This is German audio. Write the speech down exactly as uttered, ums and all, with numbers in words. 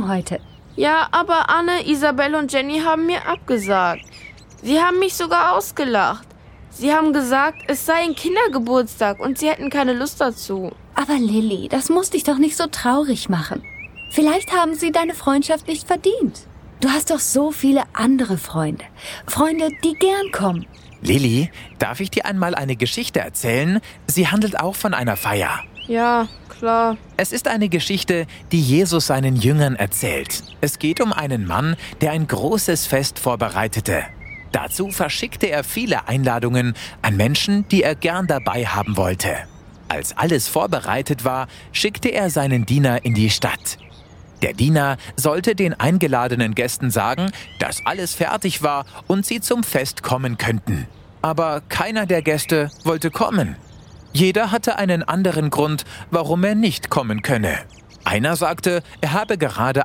kommen heute. Ja, aber Anne, Isabel und Jenny haben mir abgesagt. Sie haben mich sogar ausgelacht. Sie haben gesagt, es sei ein Kindergeburtstag und sie hätten keine Lust dazu. Aber Lilly, das muss dich doch nicht so traurig machen. Vielleicht haben sie deine Freundschaft nicht verdient. Du hast doch so viele andere Freunde. Freunde, die gern kommen. Lilly, darf ich dir einmal eine Geschichte erzählen? Sie handelt auch von einer Feier. Ja, klar. Es ist eine Geschichte, die Jesus seinen Jüngern erzählt. Es geht um einen Mann, der ein großes Fest vorbereitete. Dazu verschickte er viele Einladungen an Menschen, die er gern dabei haben wollte. Als alles vorbereitet war, schickte er seinen Diener in die Stadt. Der Diener sollte den eingeladenen Gästen sagen, dass alles fertig war und sie zum Fest kommen könnten. Aber keiner der Gäste wollte kommen. Jeder hatte einen anderen Grund, warum er nicht kommen könne. Einer sagte, er habe gerade